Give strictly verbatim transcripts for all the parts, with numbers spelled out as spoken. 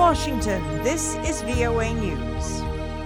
Washington, this is V O A News.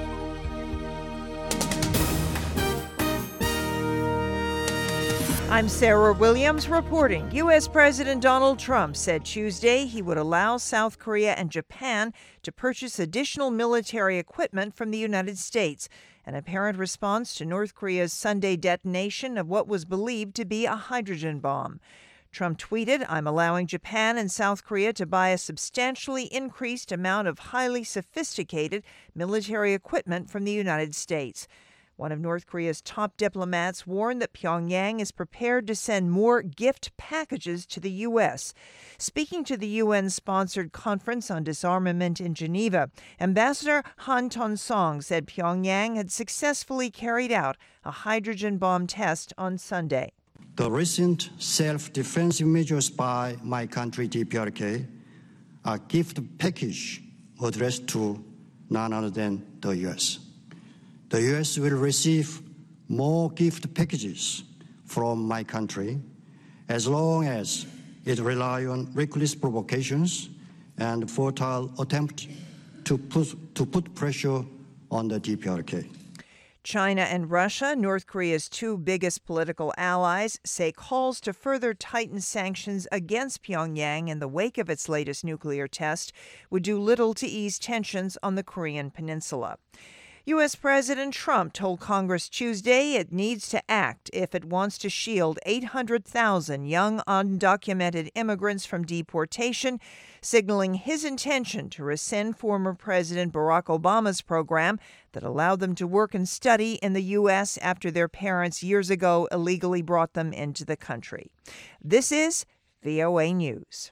I'm Sarah Williams reporting. U S. President Donald Trump said Tuesday he would allow South Korea and Japan to purchase additional military equipment from the United States, an apparent response to North Korea's Sunday detonation of what was believed to be a hydrogen bomb. Trump tweeted, "I'm allowing Japan and South Korea to buy a substantially increased amount of highly sophisticated military equipment from the United States." One of North Korea's top diplomats warned that Pyongyang is prepared to send more gift packages to the U S. Speaking to the U N-sponsored Conference on Disarmament in Geneva, Ambassador Han Ton-song said Pyongyang had successfully carried out a hydrogen bomb test on Sunday. The recent self-defensive measures by my country, D P R K, are gift package addressed to none other than the U S. The U S will receive more gift packages from my country as long as it relies on reckless provocations and futile attempts to put, to put pressure on the D P R K. China and Russia, North Korea's two biggest political allies, say calls to further tighten sanctions against Pyongyang in the wake of its latest nuclear test would do little to ease tensions on the Korean peninsula. U S. President Trump told Congress Tuesday it needs to act if it wants to shield eight hundred thousand young undocumented immigrants from deportation, signaling his intention to rescind former President Barack Obama's program that allowed them to work and study in the U S after their parents years ago illegally brought them into the country. This is V O A News.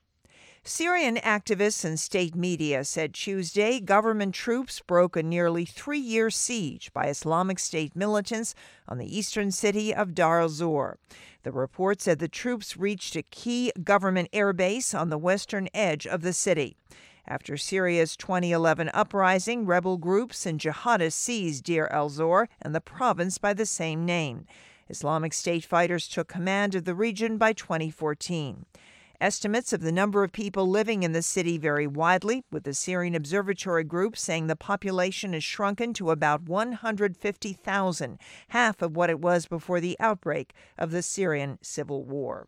Syrian activists and state media said Tuesday government troops broke a nearly three-year siege by Islamic State militants on the eastern city of Dar al-Zor. The report said the troops reached a key government airbase on the western edge of the city. After Syria's twenty eleven uprising, rebel groups and jihadists seized Deir el-Zor and the province by the same name. Islamic State fighters took command of the region by twenty fourteen. Estimates of the number of people living in the city vary widely, with the Syrian Observatory Group saying the population has shrunken to about one hundred fifty thousand, half of what it was before the outbreak of the Syrian civil war.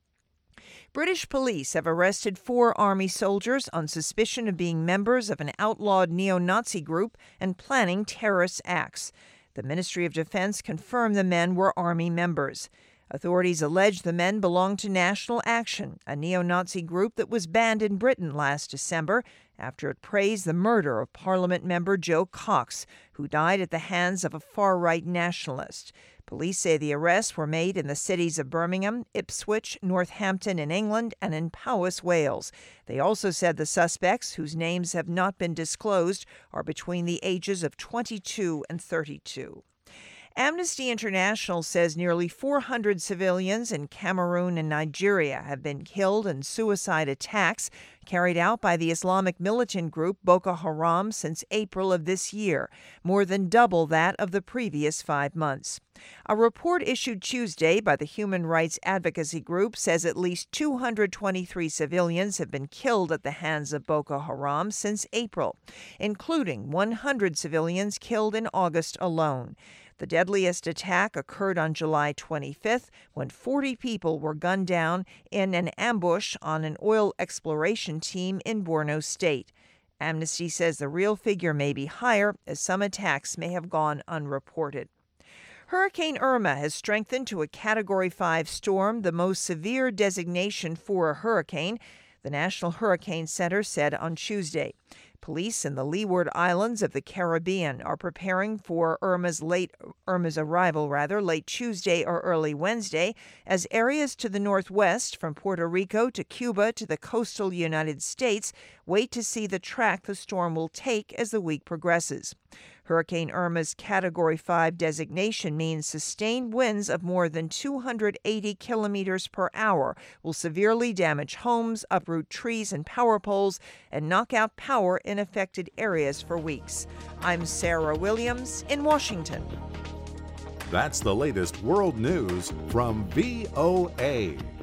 British police have arrested four army soldiers on suspicion of being members of an outlawed neo-Nazi group and planning terrorist acts. The Ministry of Defense confirmed the men were army members. Authorities allege the men belong to National Action, a neo-Nazi group that was banned in Britain last December after it praised the murder of Parliament member Joe Cox, who died at the hands of a far-right nationalist. Police say the arrests were made in the cities of Birmingham, Ipswich, Northampton in England, and in Powys, Wales. They also said the suspects, whose names have not been disclosed, are between the ages of twenty-two and thirty-two. Amnesty International says nearly four hundred civilians in Cameroon and Nigeria have been killed in suicide attacks carried out by the Islamic militant group Boko Haram since April of this year, more than double that of the previous five months. A report issued Tuesday by the human rights advocacy group says at least two hundred twenty-three civilians have been killed at the hands of Boko Haram since April, including one hundred civilians killed in August alone. The deadliest attack occurred on July twenty-fifth when forty people were gunned down in an ambush on an oil exploration team in Borno State. Amnesty says the real figure may be higher, as some attacks may have gone unreported. Hurricane Irma has strengthened to a Category five storm, the most severe designation for a hurricane, the National Hurricane Center said on Tuesday. Police in the Leeward Islands of the Caribbean are preparing for Irma's late Irma's arrival rather late Tuesday or early Wednesday, as areas to the northwest from Puerto Rico to Cuba to the coastal United States wait to see the track the storm will take as the week progresses. Hurricane Irma's Category five designation means sustained winds of more than two hundred eighty kilometers per hour will severely damage homes, uproot trees and power poles, and knock out power in affected areas for weeks. I'm Sarah Williams in Washington. That's the latest world news from V O A.